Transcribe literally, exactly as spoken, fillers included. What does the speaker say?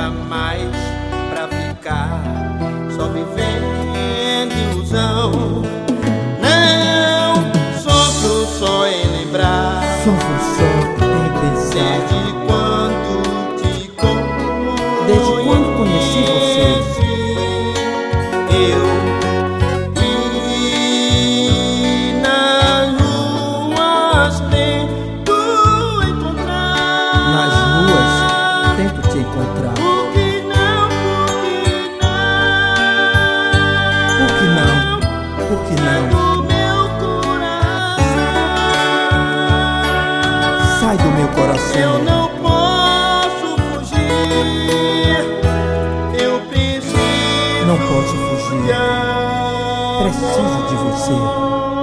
era mais pra ficar só vivendo ilusão. Não sofro só em lembrar, Sofro só em pensar. desde quando te conheci, Desde quando conheci você, eu e nas ruas tento encontrar. nas ruas tento te encontrar. Por que não, por que não? Por que não? Por que não? Do meu coração. Sai do meu coração. Eu não posso fugir. Eu preciso. Não posso fugir. de amor. Preciso de você.